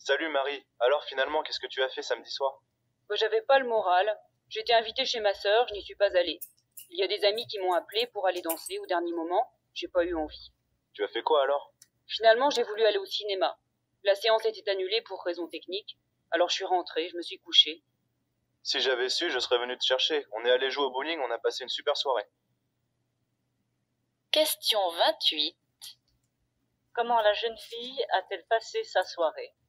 Salut Marie, alors finalement qu'est-ce que tu as fait samedi soir? J'avais pas le moral. J'étais invitée chez ma sœur, je n'y suis pas allée. Il y a des amis qui m'ont appelée pour aller danser au dernier moment. J'ai pas eu envie. Tu as fait quoi alors? Finalement, j'ai voulu aller au cinéma. La séance était annulée pour raisons techniques. Alors je suis rentrée, je me suis couchée. Si j'avais su, je serais venu te chercher. On est allé jouer au bowling, on a passé une super soirée. Question 28. Comment la jeune fille a-t-elle passé sa soirée?